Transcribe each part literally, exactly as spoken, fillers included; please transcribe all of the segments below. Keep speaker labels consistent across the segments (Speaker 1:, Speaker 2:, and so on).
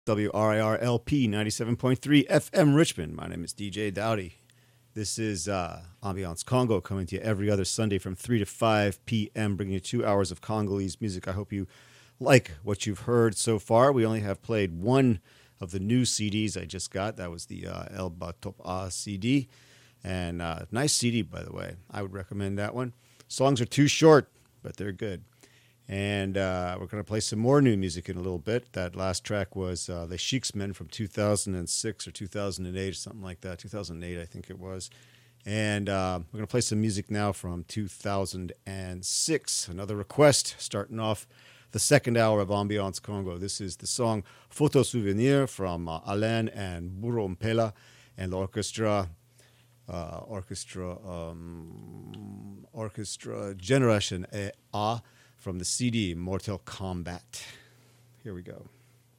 Speaker 1: W R I R L P ninety-seven point three F M Richmond. My name is D J Dowdy. This is uh, Ambiance Congo, coming to you every other Sunday from three to five p.m., bringing you two hours of Congolese music. I hope you like what you've heard so far. We only have played one of the new C Ds I just got. That was the uh, El Batop A C D. And uh, nice C D, by the way. I would recommend that one. Songs are too short, but they're good. And uh, we're going to play some more new music in a little bit. That last track was uh, The Sheiksmen from two thousand six or two thousand eight or something like that. two thousand eight, I think it was. And uh, we're going to play some music now from two thousand six. Another request, starting off the second hour of Ambiance Congo. This is the song Photo Souvenir from uh, Alain and Buro Mpela and the orchestra. Uh, orchestra, um, orchestra Generation A from the C D Mortal Kombat. Here we go.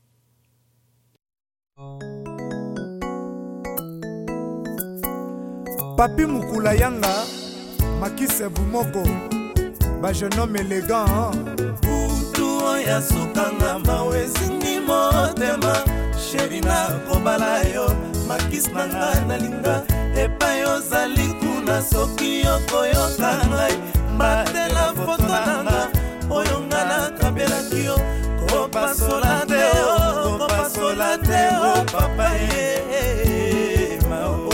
Speaker 2: Papi Mukula Yanga, Makise Bumoko, ba jeune homme élégant.
Speaker 3: Utu oya sukanga mawezi ni motema, sherina kobala yo, makis nanga nalinga, epa yo zali kuna soki yoko yoka ngai, batela foto nanga, oyonga na kabela kiyo, kopa solate o, kopa solate o, papa ye, mao.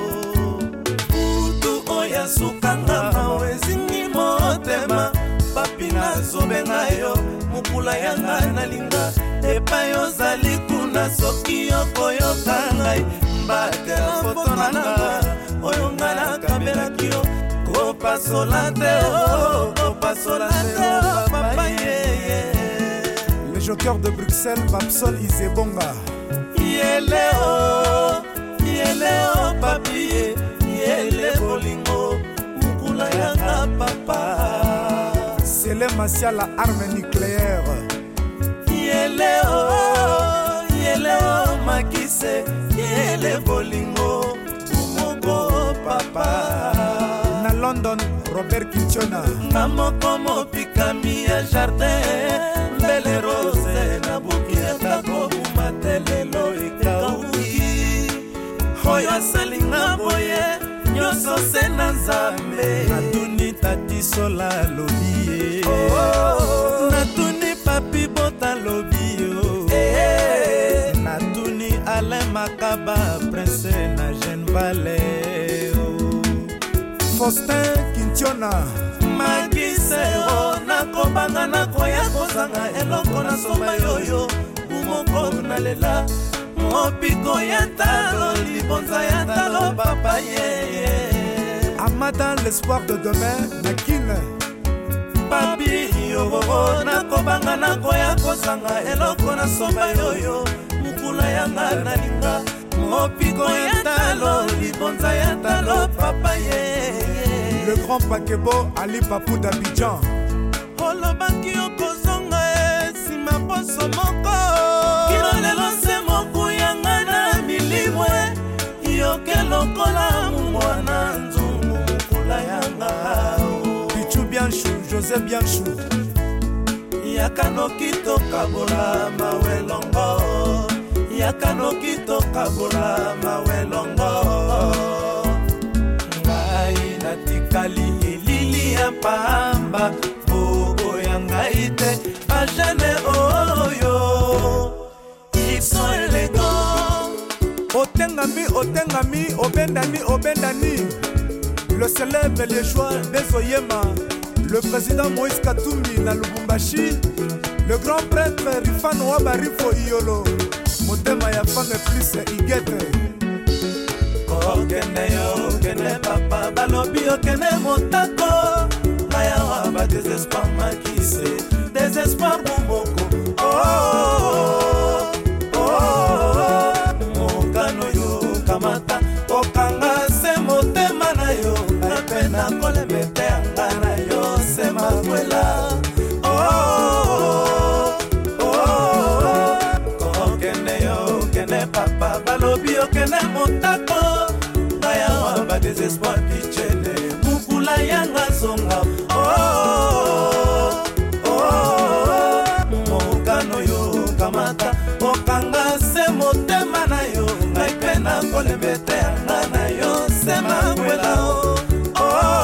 Speaker 3: Utu oya sukanga mawezi ni motema, papi na zobe na yo, mukula yanga nalinga, epa yo zali kuna soki yoko yoka ngai, batela foto nanga, oyonga na kabela kiyo, kopa solate o, kopa solate o, papa ye.
Speaker 2: Le joker de Bruxelles, Babson Isebonga.
Speaker 3: Yele o, yele o papi, yele bolingo, mukula yanga papa.
Speaker 2: C'est le Massia, la arme nucléaire.
Speaker 3: Yele o, yele o makise, yele bolingo, mumoko papa.
Speaker 2: Na London, Robert Kinchona.
Speaker 3: Namoko mopikami ya jardin, belle rose na buki etako umatelelo ikauki. Hoyo asalinga boye, nyoso sena nzambe. Natuni tati sola lobiye, oh, natuni papi bota lobiyo, eh, natuni Alain Makaba prince na Jeune Vallée, oh.
Speaker 2: Faustin Kinchona.
Speaker 3: Makise o, nakobanga nakoya kozanga eloko na soma yoyo, umoko nalela, mopiko ya talo, libonza ya talo, papa ye.
Speaker 2: Amada, l'espoir de demain, Nakine.
Speaker 3: Papi yo, nakobanga nakoya kozanga eloko na soma yoyo, mukula yanga nalinga, mopiko ya talo, libonza ya talo, papa ye.
Speaker 2: Le grand Pakebo, Ali Papou d'Abidjan.
Speaker 3: Olobaki okozonga esima poso moko, kino lelo se moku yanga na milimwe, yoke lokola mwana nzungu mukula yanga.
Speaker 2: Pichu Bianchou, José Bianchou.
Speaker 3: Yakano kito kabola mawelongo, yakano kito kabola mawelongo. Natikali elili ya pamba, bogo yanga ite, ajane oyo, ils sont élégants.
Speaker 2: Otengami, Otengami, Obendani, Obendani. Le célèbre Liégeois Bezoyema, le président Moïse Katumbi na Lubumbashi, le grand prêtre Rifan Wabarifo Iolo, Motema ya femme plus Igete.
Speaker 3: Okene yo, okene papa, balobi okene motako, maya waba désespoir makise, désespoir bumoko. Oh, oh, oh, mokano yo kamata, okanga se motema na yo, napena kole mete angana yo se makwela. Oh, oh, oh, okene yo, okene papa, balobi okene motako, desespoir pichele, mukula yanga songa. Oh, oh, oh, mokano yo kamata, okanga motema na yo ngai mpe nakolembete yanga na yo sema kwela o oh,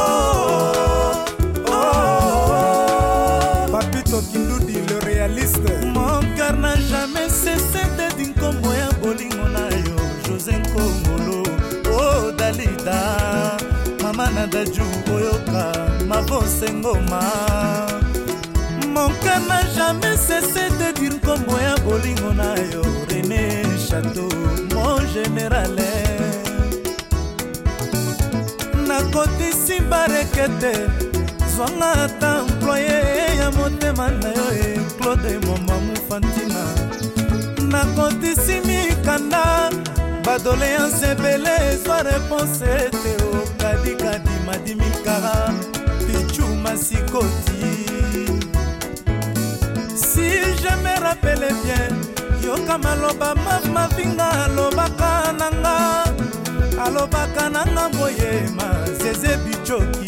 Speaker 3: oh, oh.
Speaker 2: Papito Kindudi le réaliste.
Speaker 3: Mon cœur n'a jamais cessé de dire nkombo ya bolingo na yo José Nkongolo oh Dalida mama na daju oyoka mavose ngoma. Mon cœur n'a jamais cessé de dire nkombo ya bolingo na yo René Château mon général. Nakotisi barekete zwanga ata employé ya motema na yo e Claude Momamu Fantina. Nakotisi mikanda badoléance ebele zwa réponse ete o kadikadi madimikara pichu masikoti. Si je me rappelle bien yoka maloba mama vinga alobaka nanga alobaka nanga boyema zeze bichoki.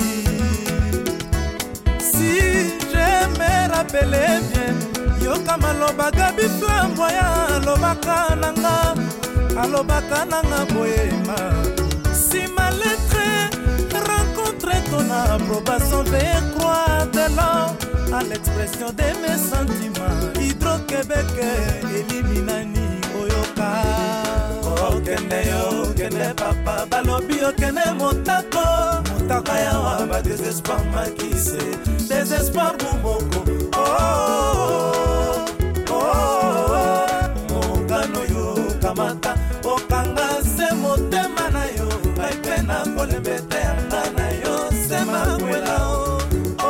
Speaker 3: Si je me rappelle bien yoka maloba gabi flamboya alobaka nanga alobaka nanga boyema. Si ma lettre rencontre ton approbation veuillez croire de l'or à l'expression de mes sentiments. Hydro-Québec eliminani oyoka okende yo okende papa balobi okende motako motako yawa ba désespoir makise désespoir bumoko oh oh oh, oh. Mokano yo kamata okanga se motema na yo aipe na kolembete yanga na yo sema kwela o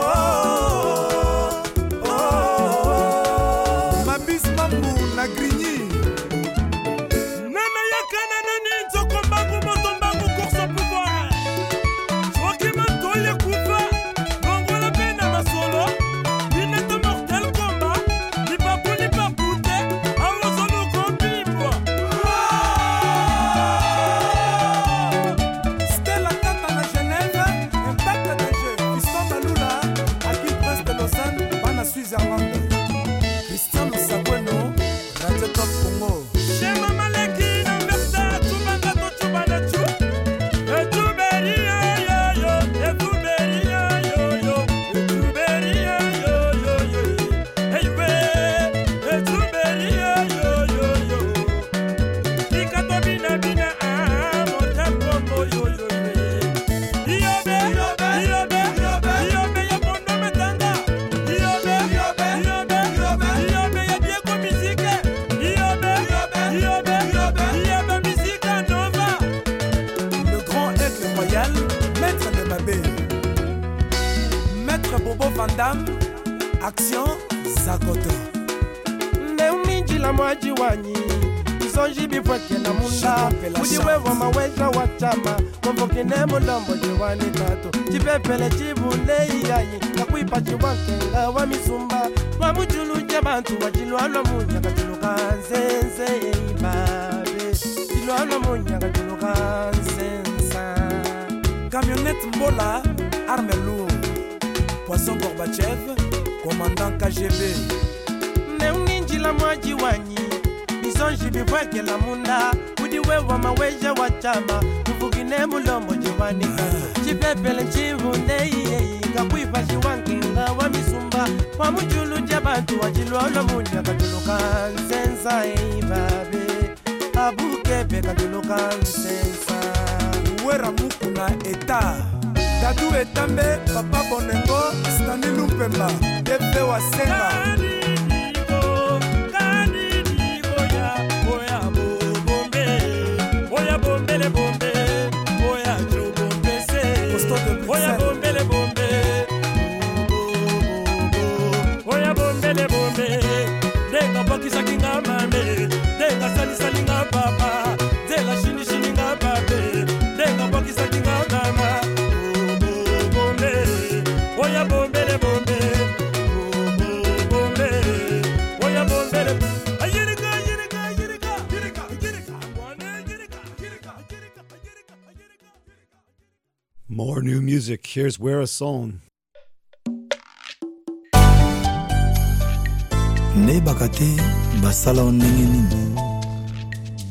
Speaker 3: oh, oh, oh.
Speaker 2: Mabis Mambu na Grigny.
Speaker 4: Nana yakana nani nzoko mbangu moto mbangu course au pouvoir. Joachim Antoye Koufa, Gongola Pena Masolo, Linette Mortel Combat, Lipapu Lipapute, Awazolo Kompimbo.
Speaker 2: Stella Kata na Genève, Impact de jeu. Fiston Malula, Aki Prince de Lausanne, Bana Switzerland. Christian Sabweno, Radio Top Congo.
Speaker 4: Shema Maleki na Merta, Tubanga to Tubana Chu. Etuberi yo yo, Etuberi yo yo, Etuberi yo yo yo. Hey we, Etuberi yo yo yo. Ikato bina bina ah, motel kombo yo yo. Iyobe, iyobe, iyobe, iyobe ya kondo metanga. Iyobe, iyobe, iyobe, iyobe ya bieko musique. Iyobe, iyobe, iyobe, iyobe musique nova.
Speaker 2: Le grand aigle royal, maître de Mabé. Maître Bobo Van Damme, action Zakoto.
Speaker 5: Neuminji la mwaji wanyi Isonji bifweke na munda Udiwewa maweja wa chama Mwoke ne mulombo jiwani tato Chipepele chibune iyayi Nakuipa chiwankenga wa misumba Wamujulu jabantu wajilwalo munya Kajuluka nzenze ibabe Jilwalo munya kajuluka nzenza.
Speaker 2: Camionnette Mbola, arme lourde. Poisson Gorbachev, commandant K G B.
Speaker 5: Neuminji la mwaji wanyi Isonji bifweke la munda Udiwewa maweja wa chama Mvugine mulombo jiwani kato Chipepele chibune iyayi Kakuipa chiwankenga wa misumba Wamujulu jabantu wajilwalo munya Kajuluka nzenza ibabe Abukebe kajuluka nzenza.
Speaker 2: Uwera Mukuna Eta. Dadu Etambe, Papa Bonengo, Stanley Lumpemba, Depe Wasenga.
Speaker 4: Kaninigo, kaninigo ya, oya bo bombe, oya bombe le bombe, oya jo bombe se,
Speaker 2: Costo de Bruxelles.
Speaker 4: oya bombe le bombe, oya bombe le bombe, denga boki sakinga mame, denga sali salinga papa, denga shini shininga pape, denga boki sakinga mama, bombe, oya bombe le bombe, bombe, oya bombe le, ayirika ayirika ayirika ayirika ayirika, wane ayirika ayirika ayirika ayirika ayirika.
Speaker 1: More new music. Here's Where a Song.
Speaker 6: nayebaka te basala o ndenge nini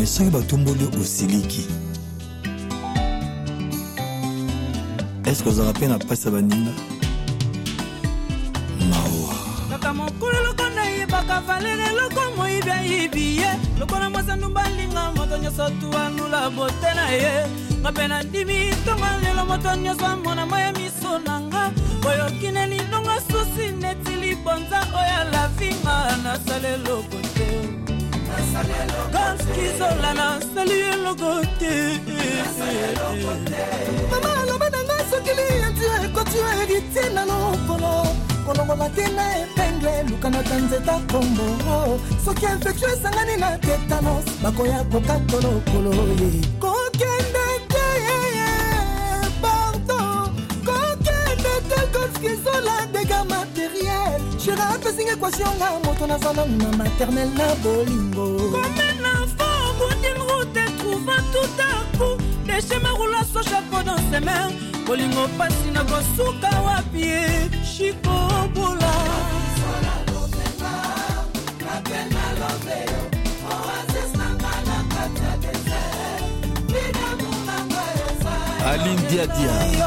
Speaker 6: soki batomboli osiliki est-ce que ozala mpe na pasi ya baninga mawa
Speaker 7: kaka mokolo loko nayebaka valere loko moyibi ayibi ye lokola mwasandu balinga moto nyonso tuanula bote na ye nga mpe na ndimi ntonga lelo moto nyonso amona moya miso na nga boyokine linonga susi neti libonza oya lavinga nasala eloko te ganskizola nasali eloko te
Speaker 3: mama aloba na nga sokili yanti ekoti eriti na lokolo kolongola te na epengle lukanaka nzeta kombo soki infektio esangani na tetanos bakoya kokakolokolo ye kokende te pardon kokende te golfkizola dega materiel shira apesinga ekwation nga moto nazala na maternel na bolingo
Speaker 7: Comme un enfant, bout d'une route, trouvant tout à coup des chemins roulant son chapeau dans ses mains. Bolingo passi na gosuka wapie, Chico Bola.
Speaker 6: Aline Diadia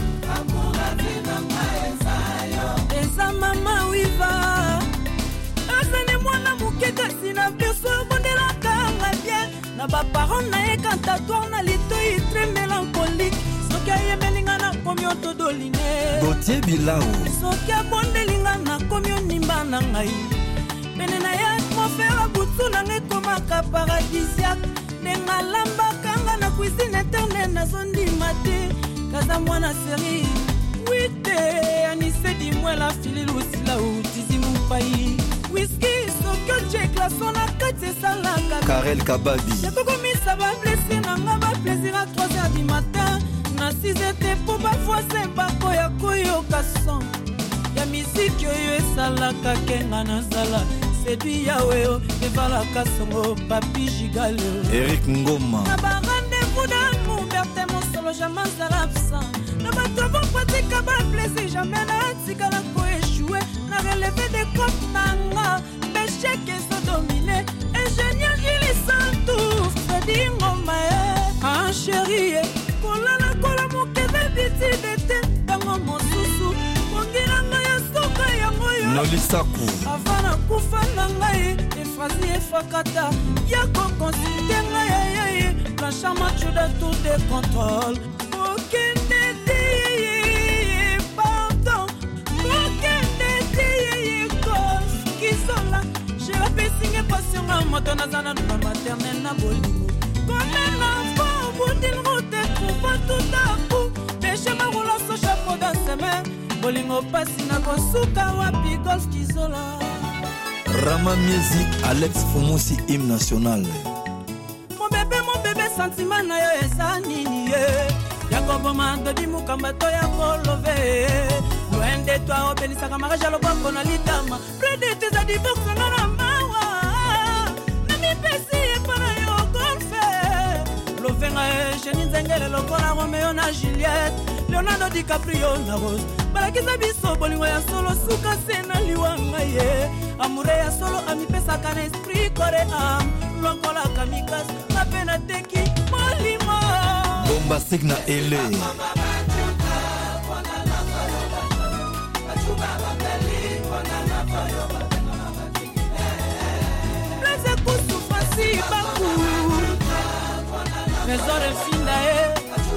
Speaker 7: Eza mama wiva Asane mwana mukeka sina beso bondela kanga bien na ba parents na ekantatoire na litoi très mélancolique soki ayemelinga na komi otodoline
Speaker 6: Gautier Bilao
Speaker 7: soki abondelinga na komi onimba na ngai pene na ye atmosphère butu na ngai ekomaka paradisiaque ndenga lambaka nga na cuisine interne nazondima te kaza mwana seri wite anise dimwela fili lusila utizi mupai whisky soki ochekla sona kati esalaka
Speaker 6: Karel Kababi
Speaker 7: yakokomisa bablesi na nga baplaisir à trois heures du matin na six ete po bafoise bakoya koyoka son ya misiki oyo esalaka kenga nazala sedui yawe evalaka songo papi gigale
Speaker 6: Eric Ngoma
Speaker 7: na barendez-vous d'amour berte mosolo jamais azala absent na bato bopratika baplaisir jamais natikala koeshue na relevé de cope nanga beshek ezodomine ingénieur gilisantouf fredi ngoma e chérie kolala kola mokebe bitidete ntango mosusu mongilanga ya soka yango yo
Speaker 6: Nolisaku
Speaker 7: avana kufa na ngai efrazi efakata ya kokonsulte ngai yaye blanchama chuda tout de contrôle okende te pardon okende te golf kisola jerapesinge pasionga moto nazana na maternel na bolingo comme un enfant au bout d'une route trouva tout à coup péché ma roula son chapeau dans ses mains bolingo pasi na kosuka wapi golf kizola
Speaker 6: Rama Music Alex Fomosi hymne national
Speaker 7: mon bébé mon bébé sentiment na yo eza nini ye yakoboma dodi mukamba to ya kolove loin de toi openisaka mariage aloboko na litama près de tes a divorce na na mawa na mipesi epana yo golfe lovenga e geni nzengele lokola Romeo na Juliette Leonardo DiCaprio na Rose balakisa biso bolingo ya solo suka se na liwanga ye amure ya solo amipesaka na esprit coréen lokola kamikas na pena teki molimo
Speaker 6: Bombastic na ele
Speaker 7: Plaise kusufasi baku Trésor finda e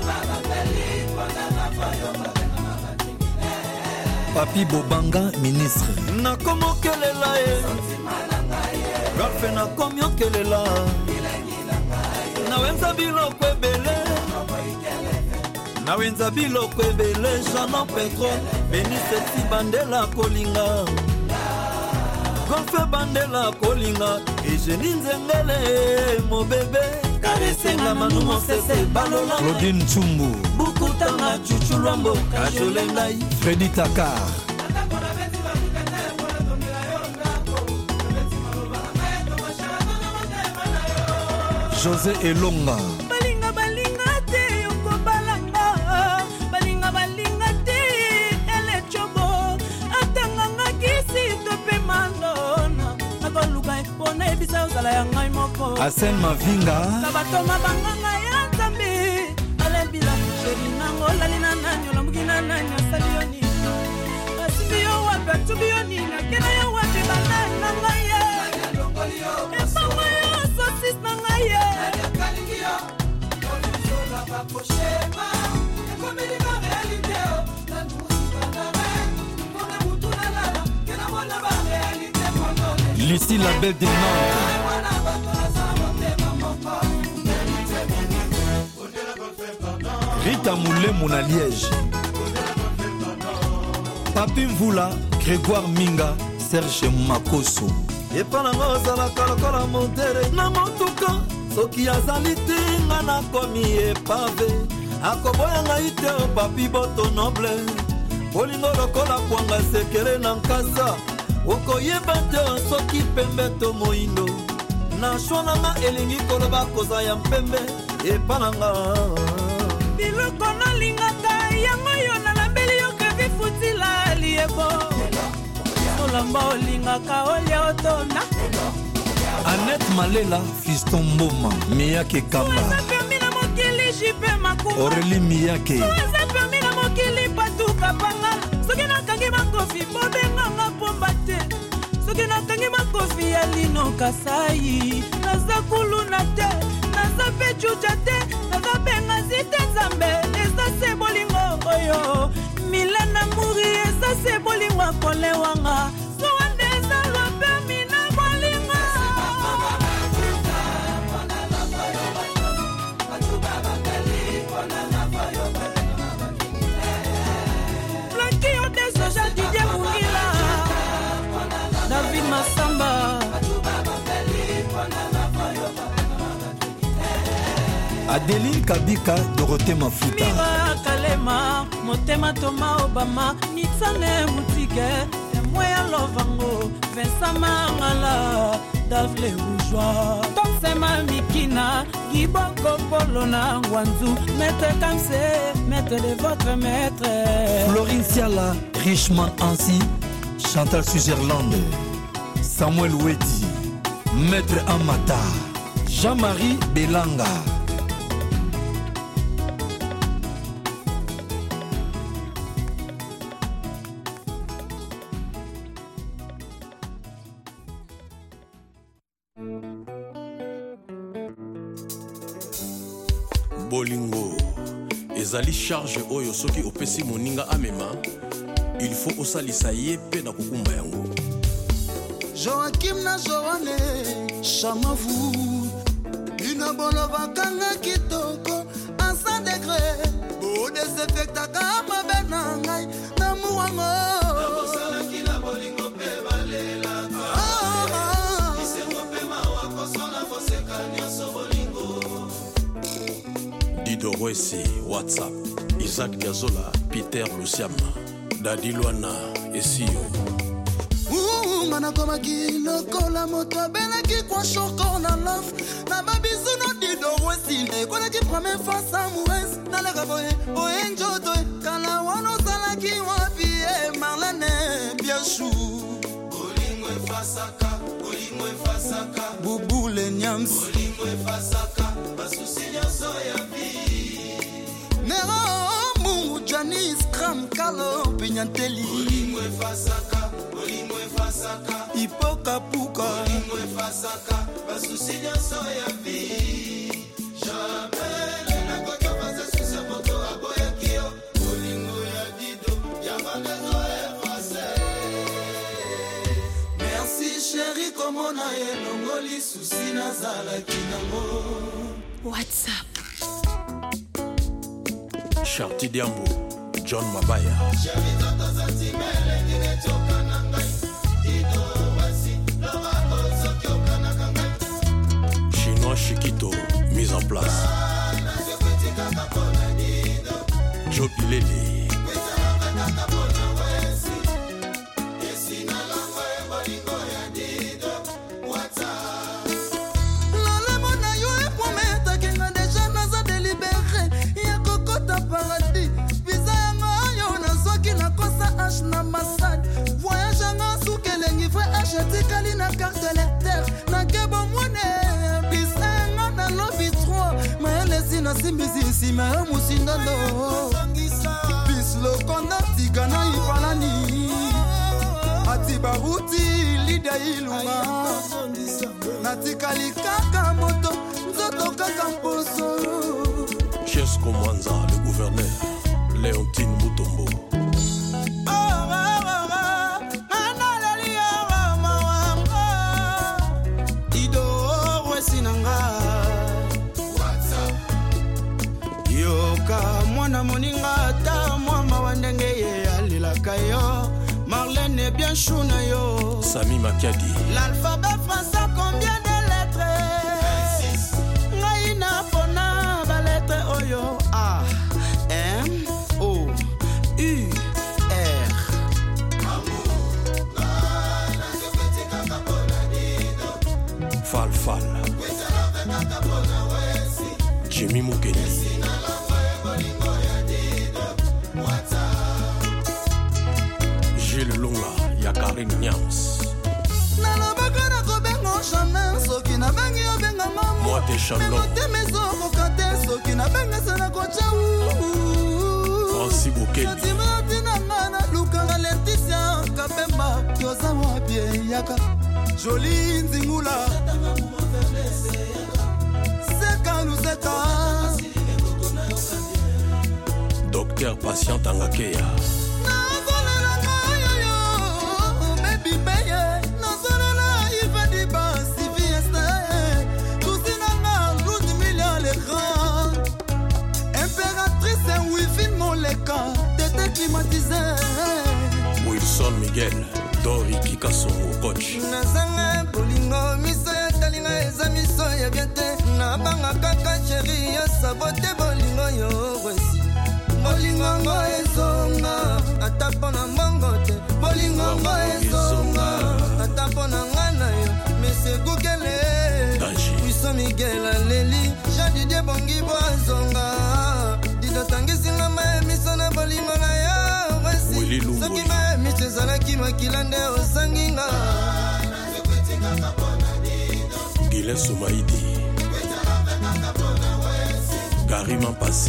Speaker 6: Papi Bobanga ministre
Speaker 3: nakomokelela e golfe nakomiokelela nawenza biloko ebele nawenza biloko ebele janon petrol beniseti bandela kolinga golfe bandela kolinga egeni nzengele mobebe karesenga manu mosese balola
Speaker 6: Claudine Chumbu
Speaker 3: bukutanga chuchu lwambo kajole ngai
Speaker 6: Freddy Takar José Elonga
Speaker 7: balinga balinga te yoko balanga balinga balinga te ele chobo atanganga kisi tope mandona akoluka epona ebisa ozala ya ngai moko
Speaker 6: Asen Mavinga
Speaker 7: na bato mabanganga ya nzambe alembila sheri nango lali na nani olamuki na nani asali yo nini asimbi yo wapi atubi yo nini akena yo wapi banani na ngai ye epango yo sosis na ngai ye
Speaker 6: Lucie la belle des Nantes Rita Moulé Mona Liège Papi Mvula Grégoire Minga Serge Makoso
Speaker 3: epananga ozalaka lokola montere na motuka soki azali te nga nakomi epave akoboya ngai te papi boto noble bolingo lokola kwanga sekele na nkasa okoyeba te soki pembe to moindo na shwananga elingi koloba koza ya mpembe epananga
Speaker 7: biloko nalingaka yango yo nalambeli yo kevi futila liebo olamba olingaka olia otona
Speaker 6: Annette Malela Fiston Mboma Miyake Kamba
Speaker 7: permis na mokili jipe makuma
Speaker 6: Aurélie Miyake
Speaker 7: permis na mokili patuka panga soki nakangi makofi bobenganga pomba te soki nakangi makofi ya lino kasai naza kuluna te naza pe chucha te naza benga zite nzambe eza se bolingo oyo milena muri eza se bolingo akolewanga soande eza lopemi na bolingo Blanqui Odesoja Didier Mungila David Massamba
Speaker 6: Adeline Kabika Dorothée Mafuta
Speaker 7: Mira Kalema Motema Toma Obama Nixane Mutike Temoya Lovango Vincent Mangala Davle Bourgeois Tonsema Mikina Giboko Polona Wanzu Maître Kamse Maître de votre maître
Speaker 6: Florine Siala Richman Ansi Chantal Suzerland Samuel Wedi Maître Amata Jean-Marie Belanga
Speaker 8: Bolingo ezali charge oyo soki opesi moninga amema il faut osalisa ye pe na kokumba yango
Speaker 3: Joachim na Joane Chamavu Ina bolo bakanga kitoko à cent degrés Bo desinfectaka mabe na ngai na muwango Na bosala kila bolingo pe balela Isengo pe mawa kosona foseka nyonso bolingo
Speaker 8: Dido Rwesi WhatsApp Isaac Diazola Peter Luciama Dadi Luana Esio
Speaker 3: Ngana koma kilo kola moto benaki kwa shoko na love na babizu no Dido Rwesi ne kola ki première fois Samuels na la gaboye o enjoto kala wono sala ki wapi e Marlene Biachou Bolingo efasaka Bolingo efasaka Bubule Nyams Bolingo efasaka basusi nyoso ya vi Nero Mungu Janis Kram Kalo Pinyanteli Bolingo efasaka Bolingo efasaka Ipoka puka Bolingo efasaka basusi nyoso ya vi Jamais na koto basa susi moto aboya kio Bolingo ya Dido ya manezo efase Merci chérie comme on a elongoli susi nazala kinango
Speaker 7: WhatsApp
Speaker 8: Charti Diambo John Mabaya Chinois Chiquito mise en place Joe Pilele
Speaker 3: na masad voyage en soukelengi frère acheté kalina carte lecteur na kebo mone bis
Speaker 9: nsima ya musindano bisloko natika na ipalani ati baruti lida ilunga natikali kaka moto nzoto kaka mposo.
Speaker 8: Chesco Mwanza, le gouverneur Léontine Mutombo.
Speaker 9: Mwana moninga ta mwama wandenge ye alilaka yo Marlène bien chouna yo
Speaker 8: Sami Makiadi.
Speaker 9: L'alphabet français combien de lettres? Ngaina pona ba lettre oyo A M O U R.
Speaker 8: Fal Fal Jimmy Mukeni. Gilles Lunga, Yakarin Nyams.
Speaker 9: Nalabaka na kobengo chamin soki na bengi obenga mamu.
Speaker 8: Moi te Chandon.
Speaker 9: Te mezo kokate soki na benga sana kocha u.
Speaker 8: Francis Bokeli.
Speaker 9: Timati na ngana lukanga Leticia Kapemba yoza mwapie yaka. Jolie nzingula. Seka nuseka.
Speaker 8: Docteur Patient Angakeya. Wilson Miguel, Dori Kikasongo, coach.
Speaker 9: Nazanga bolingo miso ya talinga eza miso ya biente na banga kaka chéri ya sabote bolingo yo wesi bolingo ngo ezonga ata pona mbongo te bolingo ngo ezonga ata pona ngana yo Monsieur Gukele Wilson Miguel aleli Jadi de bongi boazonga dido tangisi ngama miso na bolingo na yo soki ma miso ezalaki makila nde osanginga
Speaker 8: Gilen Soumaïdi Gary Mampasi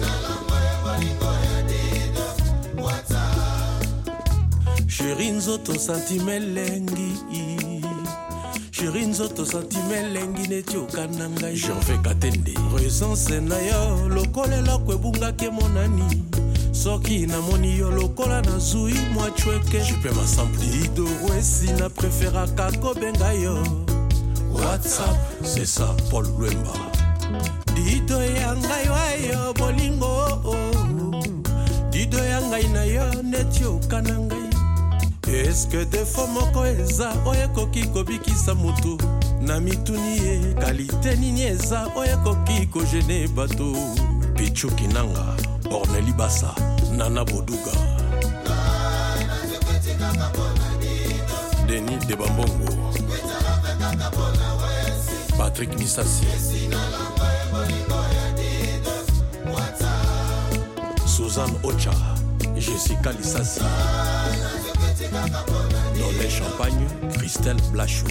Speaker 8: Chéri nzoto santimelengi Chéri nzoto santimelengi neti okana ngai Gervais Katende Présence na yo lokolela kwebungaki monani Soki na moni yo lokola na zui mwa chweke Jupe masampu Dido wesi na prefera kako benga yo WhatsApp c'est ça Paul Lwemba Dido ya ngai wa yo bolingo Dido ya ngai na yo neti okana ngai Eske defo moko eza oyekoki kobikisa mutu Na mituni ye kalite nini eza oyekoki kojene bato Pichu Kinanga Orneli Bassa, Nana Boduga Denis Debambongo Patrick Misasi Suzanne Ocha Jessica Lissasi Dans les champagnes, Christelle Blachou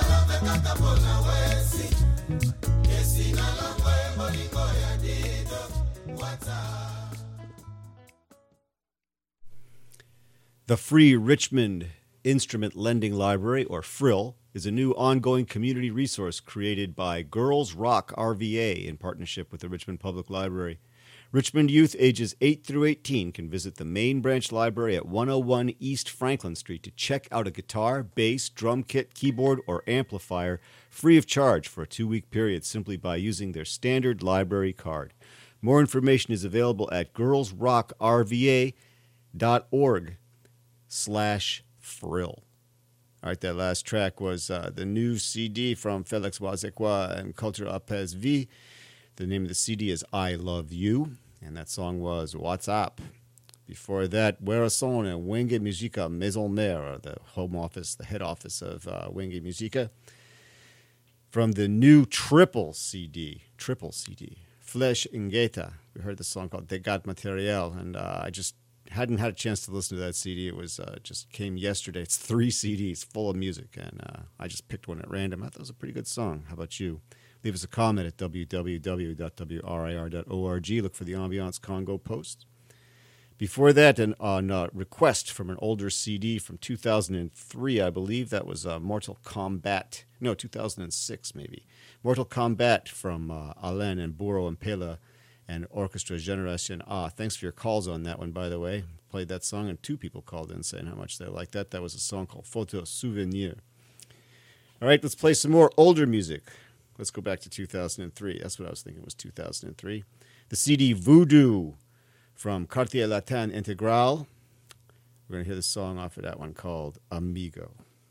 Speaker 1: The Free Richmond Instrument Lending Library, or FRIL, is a new ongoing community resource created by Girls Rock R V A in partnership with the Richmond Public Library. Richmond youth ages eight through eighteen can visit the main branch library at one oh one East Franklin Street to check out a guitar, bass, drum kit, keyboard, or amplifier free of charge for a two-week period simply by using their standard library card. More information is available at girls rock r v a dot org slash frill. All right, that last track was uh, the new C D from Felix Wazekwa and Culture Apes V. The name of the C D is I Love You, and that song was What's Up. Before that, Werason and Wenge Musica Maison Mère, the home office, the head office of uh, Wenge Musica. From the new triple C D, triple C D, Flesh Ingeta, we heard the song called Degat Materiel, and uh, I just hadn't had a chance to listen to that C D. It was uh, just came yesterday. It's three C Ds full of music, and uh, I just picked one at random. I thought it was a pretty good song. How about you? Leave us a comment at w w w dot w r i r dot org. Look for the Ambiance Congo post. Before that, an on, uh, request from an older C D from two thousand three, I believe. That was uh, Mortal Kombat. No, two thousand six maybe. Mortal Kombat from uh, Alain and Buro and Pela and Orchestra Generation A. Thanks for your calls on that one, by the way. Played that song, and two people called in saying how much they liked that. That was a song called Photo Souvenir. All right, let's play some more older music. Let's go back to two thousand three. That's what I was thinking was two thousand three. The C D Voodoo from Quartier Latin Integral. We're going to hear the song off of that one called Amigo.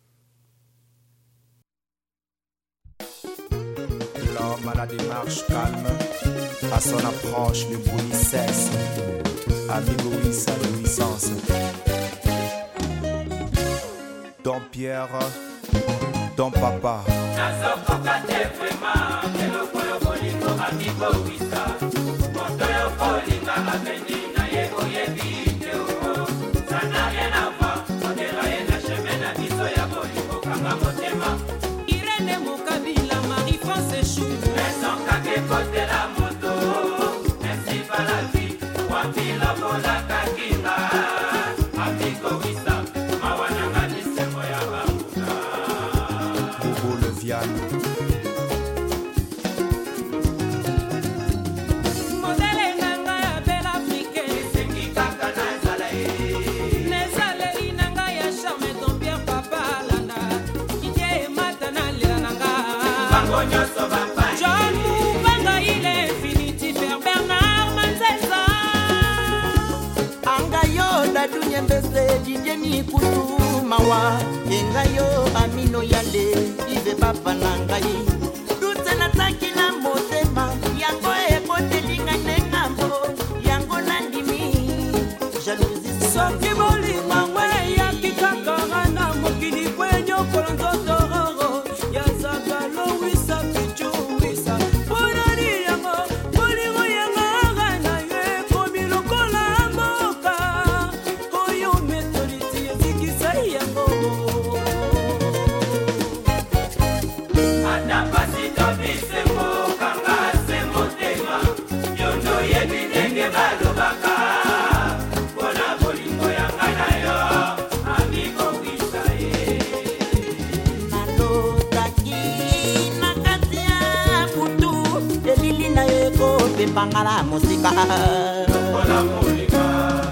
Speaker 10: L'homme à la démarche calme, à son approche le bruit cesse. Amigo oui sa jouissance. Don Pierre, Don Papa.
Speaker 7: Irene Mukabila, Marie-France Chou.
Speaker 3: Maison Kakekote la moto, merci pas la vie, Wapila Bola Kakinga, Amigo Wisa, Mawananga Nisemo ya Bamuka.
Speaker 10: Bobo le Viane.
Speaker 7: Modele nanga ya Belle Afrique,
Speaker 3: Sengi Kaka na Zalae.
Speaker 7: Nezale inanga ya Charme Don Pierre Papa Landa, Kike Matana Lila nanga.
Speaker 3: Bangonyo Soba Pai.
Speaker 7: John Mubanga il est infinity Père Bernard Manzesa.
Speaker 11: Angayo da dunya mbese jijeni kutu mawa. Engayo amino yale ive papa nangai. Dutse na taki na motema yango ekote linga nengambo yango nandimi. Jalousie
Speaker 7: Soki bolinga we ya kikakara na mokili kwenye kolonzo tororo ya zakalo wisa pichu wisa ponani yango bolingo yanga na ye komi lokola mboka koyo metoditi ezikisa yango
Speaker 3: Atapasito bisemo kanga semo tema, yondo yebinenge balobaka. Bona bolingo yanga na yo, amigo wisa ye.
Speaker 11: nalotaki na kati ya butu elili na ye kopepangala mosika.
Speaker 3: Bona molika.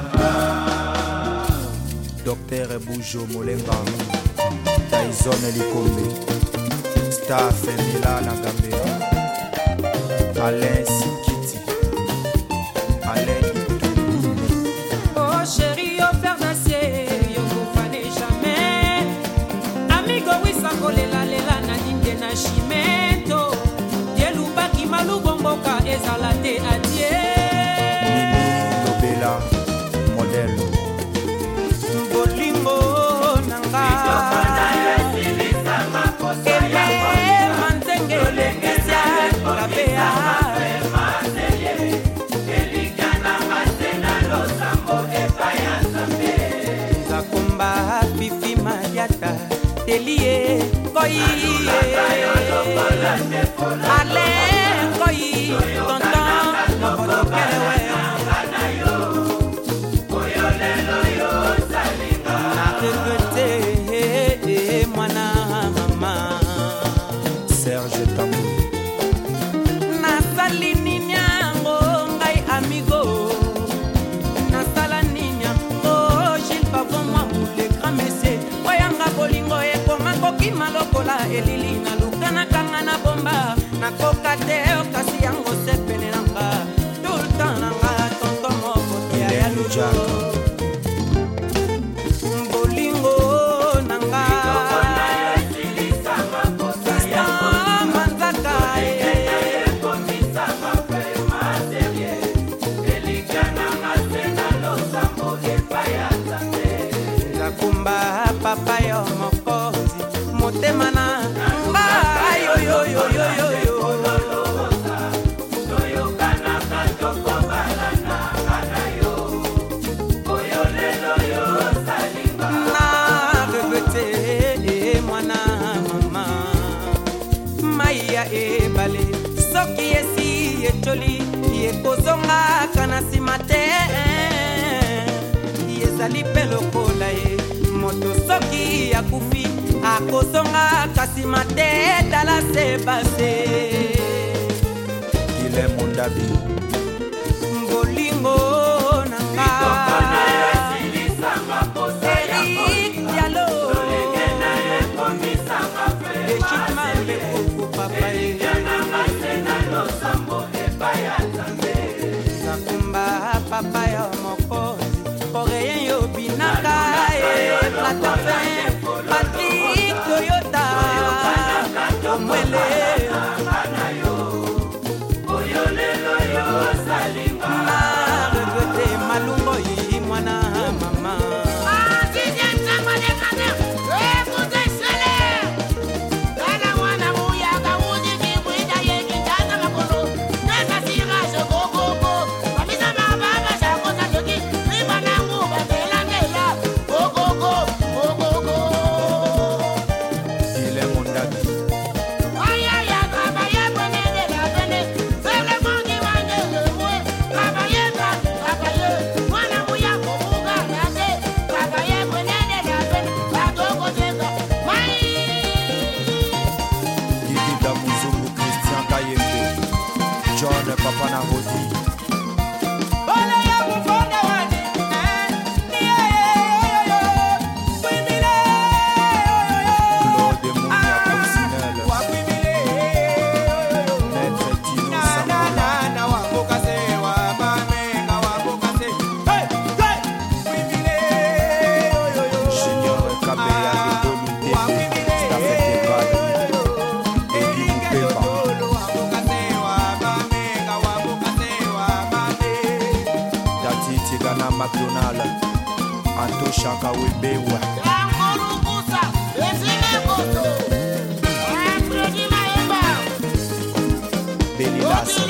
Speaker 10: Docteur Boujo Molenga, Tyson Likombe, Staff Milana Gambea, Alain Sikiti, Alain Itoumine.
Speaker 7: Oh chérie, oh fer d'acier, yo kofane jamais. Amigo wisa kolela lela na dinde na chimento. Dielubaki malubomboka ezala te adie.
Speaker 10: Nini Lobela, modèle.
Speaker 7: Bolingo nanga. Ele mantenge lengesa kapea. Zakumba fifi mariata telie koi. Ale koi tonton nobodo kelewe. Na regrette mwana mama.
Speaker 10: Serge Tambo,
Speaker 7: Nasali ninyango ngai amigo. Nasala ninyango Gilles Pavon mwa mule grand messier. Oyanga bolingo ekoma koki malokola elili na lukana kanga na bomba. Nakoka te okasi yango sepene nanga. Tout le temps nanga tonton moko ya ya
Speaker 10: Hélène
Speaker 7: lujo.
Speaker 10: Jack.
Speaker 7: Bolingo nanga. Gaston Manzaka, eh. Zakumba papa yo mokozi motema na nga yo yo yo yo yo yo. ekozongaka na nsima te ezali mpe lokola ye moto soki akufi akozongaka nsima te tala se base
Speaker 10: ile mondabi
Speaker 7: bolingo nanga Eric Diallo echitmambe koko papa nakumba papa ya mokozi oreyen yo binaka platafe Patrick Toyota omwele na regrete malungo yi mwana mama
Speaker 10: Papa na hodi
Speaker 7: Bala ya mufonda wani ni ye yo kwimile
Speaker 10: Claude Mounia Professionnel
Speaker 7: wa kwimile
Speaker 10: Maître Tino
Speaker 7: na
Speaker 10: Sambola
Speaker 7: na na wa bokase wa bamenga wa bokase hey hey kwimile
Speaker 10: Junior Kabeya de Dolunde Stafete Bad Eddie Mupemba Dati Tigana McDonald Anto Shaka Webewa Beli Lassa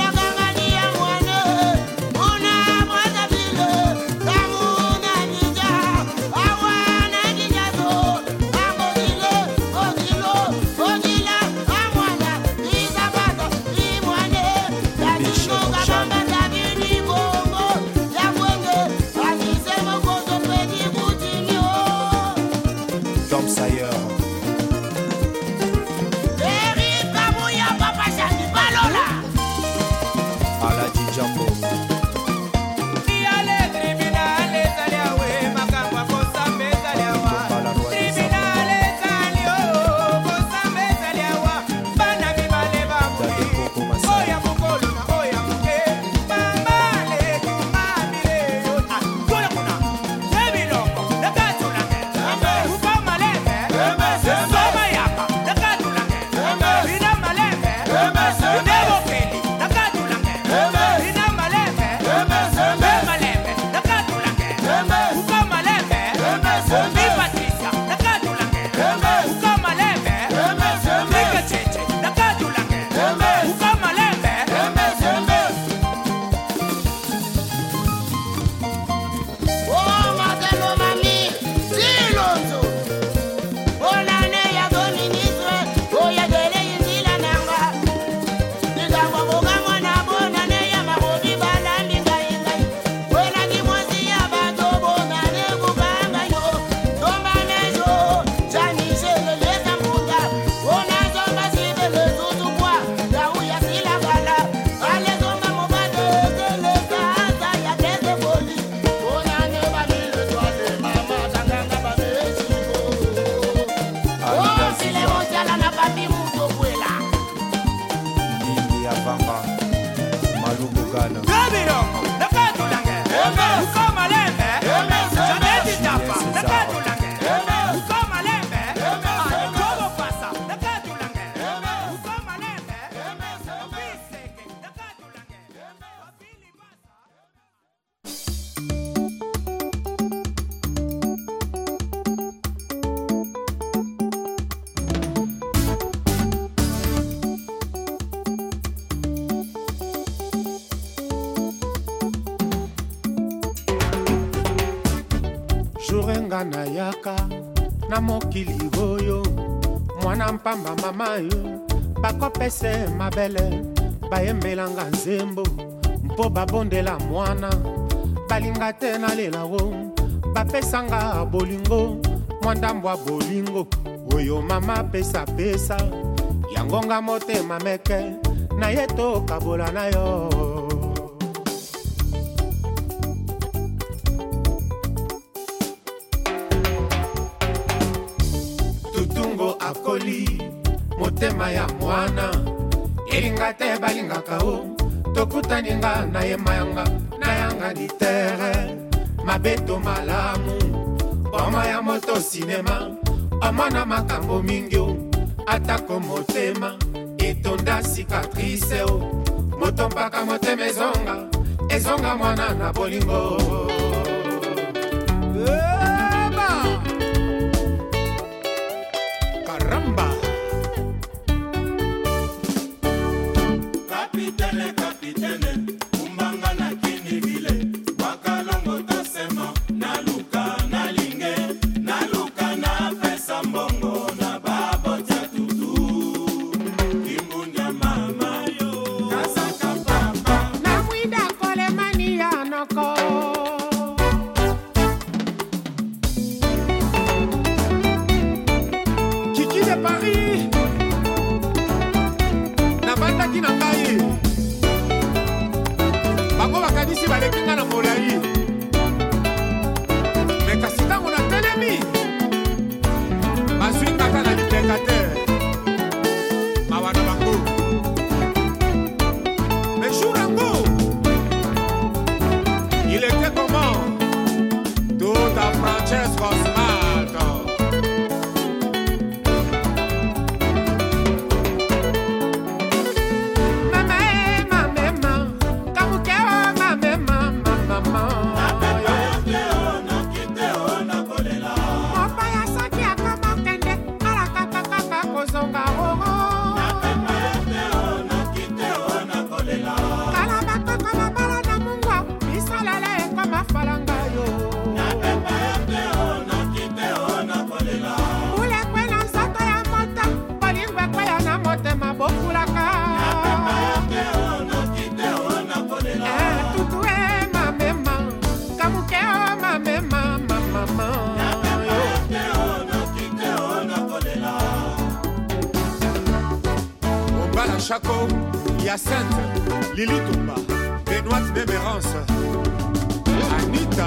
Speaker 10: Tom Sayer Alaji Jambo
Speaker 5: Jorenga na yaka na mokili oyo mwana mpamba mama yo bakopese mabele bayembelanga nzembo mpo babondela mwana balinga te nalela wo bapesanga bolingo mwandambwa bolingo oyo mama pesa-pesa yangonga motema meke na ye tokabola na yo tutungo akoli motema ya mwana elinga te balingaka o tokutaninga na ye mayanga na yanga ditere mabeto malamu boma ya moto sinema omona makambo mingi o atako motema etonda cicatrice o moto mpaka motema ezonga ezonga mwana na bolingo Eba! Karamba
Speaker 3: kapitene kapitene kumbanga na kinivile wakalongo tosema na luka na linge na luka na pesa mbongo na babo cha tutu kimbunya mama yo kasaka papa
Speaker 5: na mwida kole mani ya noko Kiki de Paris na bandaki na ngai bango bakanisi balekinga na molai me kasi ntango na telemi bazwingaka na lipeka te mawa na bango me jour yango il était comment tout à Francesco Smalto Chaco, Hyacinthe, Lili Toumba, Benoît Mémérance, Anita.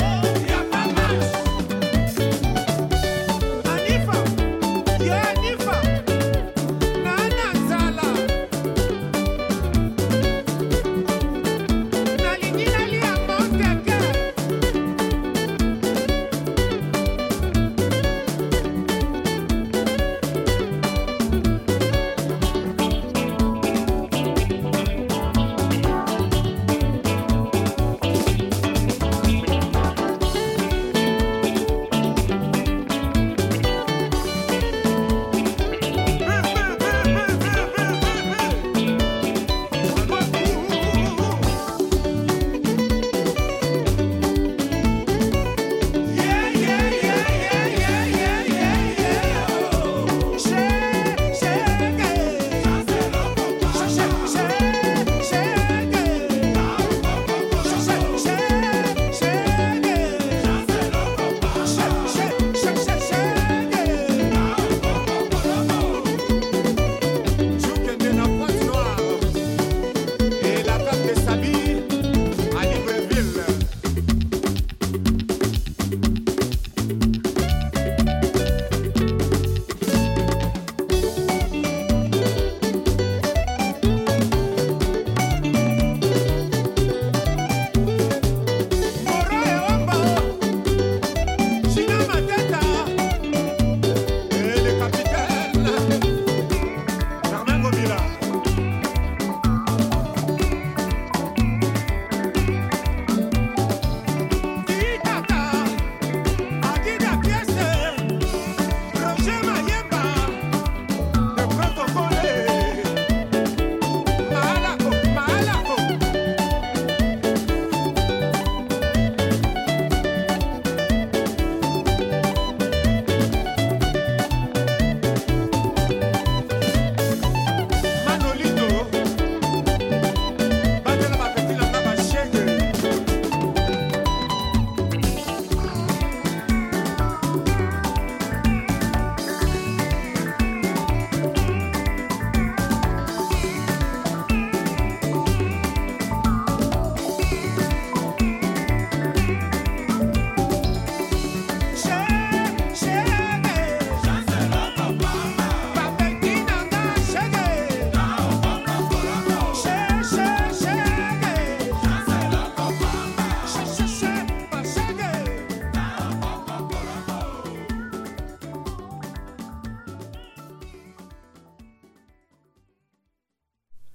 Speaker 5: Anifa, yeah, Anifa.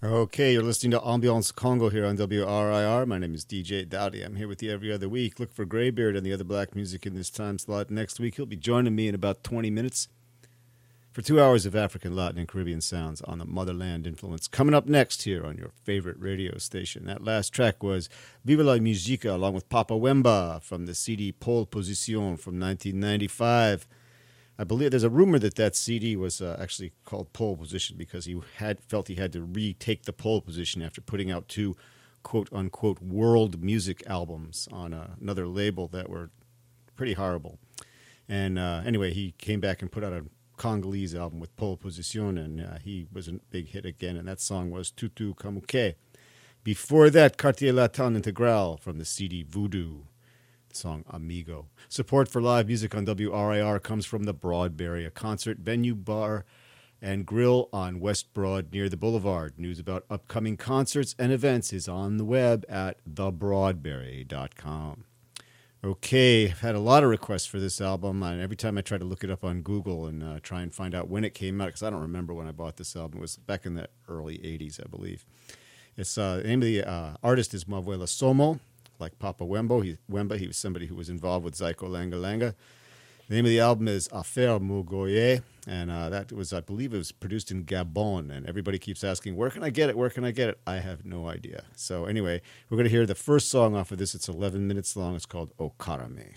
Speaker 1: Okay, you're listening to Ambiance Congo here on W R I R. My name is D J Dowdy. I'm here with you every other week. Look for Greybeard and the other black music in this time slot. Next week, he'll be joining me in about twenty minutes for two hours of African, Latin, and Caribbean sounds on the motherland influence. Coming up next here on your favorite radio station. That last track was Viva la Musica along with Papa Wemba from the C D Pole Position from nineteen ninety-five. I believe there's a rumor that that C D was uh, actually called Pole Position because he had felt he had to retake the pole position after putting out two quote-unquote world music albums on uh, another label that were pretty horrible. And uh, anyway, he came back and put out a Congolese album with Pole Position, and uh, he was a big hit again, and that song was Tutu Kamuke. Before that, Quartier Latin Integral from the C D Voodoo. Song Amigo. Support for live music on W R I R comes from the Broadberry, a concert venue, bar, and grill on West Broad near the Boulevard. News about upcoming concerts and events is on the web at the broadberry dot com. Okay, I've had a lot of requests for this album, and every time I try to look it up on Google and uh, try and find out when it came out, because I don't remember when I bought this album. It was back in the early eighties, I believe. It's uh, the name of the uh, artist is Mavuela Somo. Like Papa Wemba, he, Wemba, he was somebody who was involved with Zyko Langa Langa. The name of the album is Affaire Mugoye, and uh, that was, I believe, it was produced in Gabon. And everybody keeps asking, where can I get it? Where can I get it? I have no idea. So anyway, we're going to hear the first song off of this. It's eleven minutes long. It's called Okarame.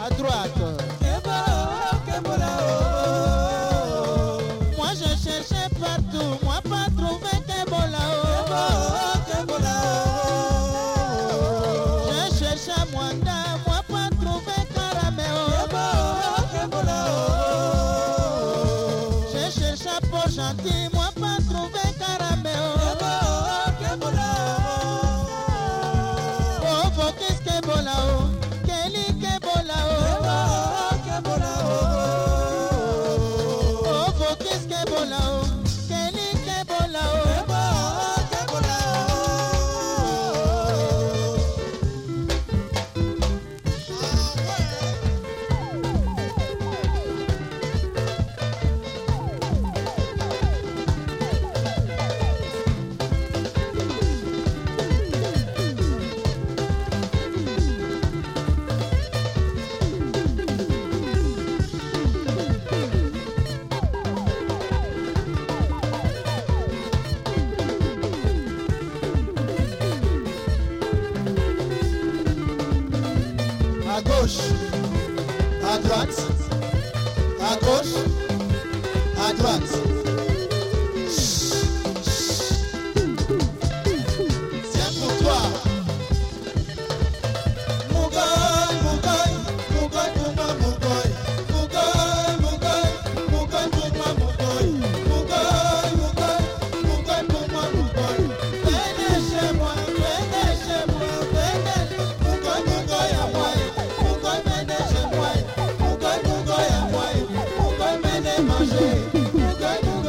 Speaker 12: à droite. Moi je cherchais partout, moi pas trouvé Kebola. Je cherchais Mwanda, moi pas trouvé Carameo. Je cherchais pour gentil, moi pas trouvé Carameo. Oh, Focus Kebola, Kelly Kebola. Oh, Focus Kebola, Kelly Kebola. À gauche, à droite, à gauche, à droite. C'est pour toi. Mougoy, Mougoy, Mougoy pour moi, Mougoy. Mougoy, Mougoy, Mougoy pour moi, Mougoy. Mougoy, Mougoy, Mougoy pour moi, Mougoy. Venez chez moi, venez chez moi, venez. Mougoy, Mougoy à moi. Mougoy, venez chez moi. Mougoy, Mougoy à moi. Mougoy, venez manger. Mougoy, Mougoy.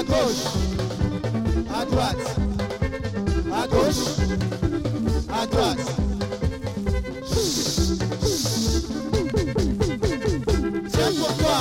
Speaker 12: À gauche, à droite, à gauche, à droite. C'est pourquoi.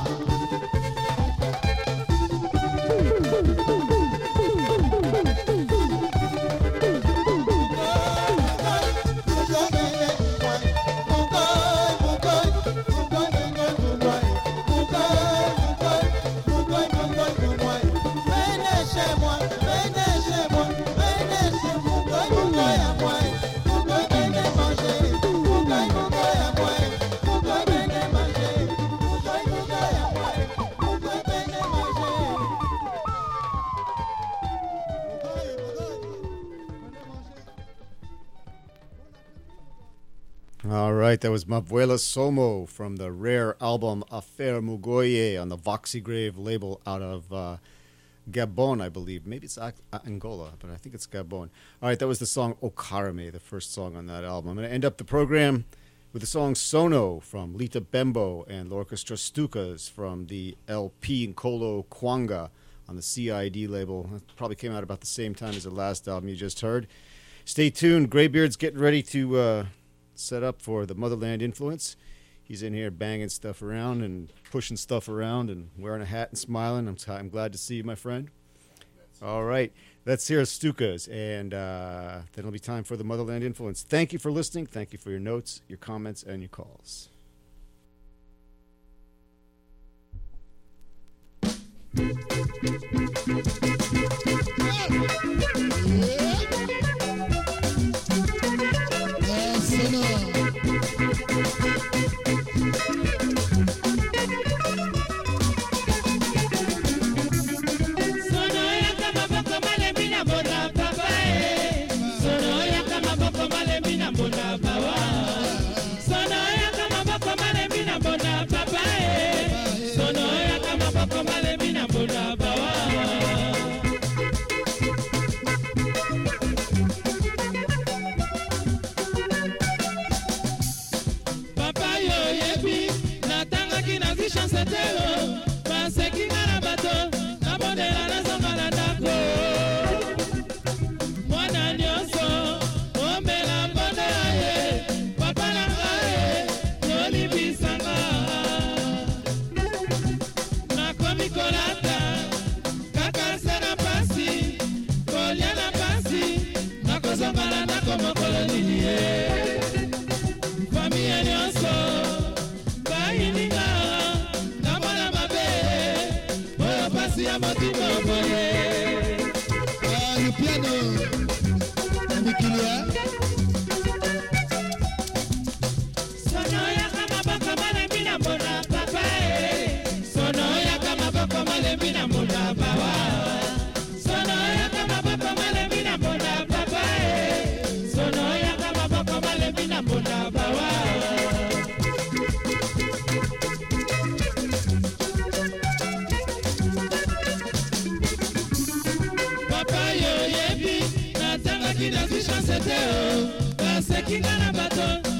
Speaker 1: All right, that was Mavuela Somo from the rare album Affaire Mugoye on the Voxy Grave label out of uh, Gabon, I believe. Maybe it's Angola, but I think it's Gabon. All right, that was the song Okarame, the first song on that album. I'm going to end up the program with the song Sono from Lita Bembo and L'Orchestra Stukas from the L P Nkolo Kwanga on the C I D label. It probably came out about the same time as the last album you just heard. Stay tuned. Greybeard's getting ready to uh, set up for the Motherland Influence. He's in here banging stuff around and pushing stuff around and wearing a hat and smiling. I'm, t- I'm glad to see you, my friend. All right. Let's hear Stukas, and uh, then it'll be time for the Motherland Influence. Thank you for listening. Thank you for your notes, your comments, and your calls.
Speaker 12: Kinga na bato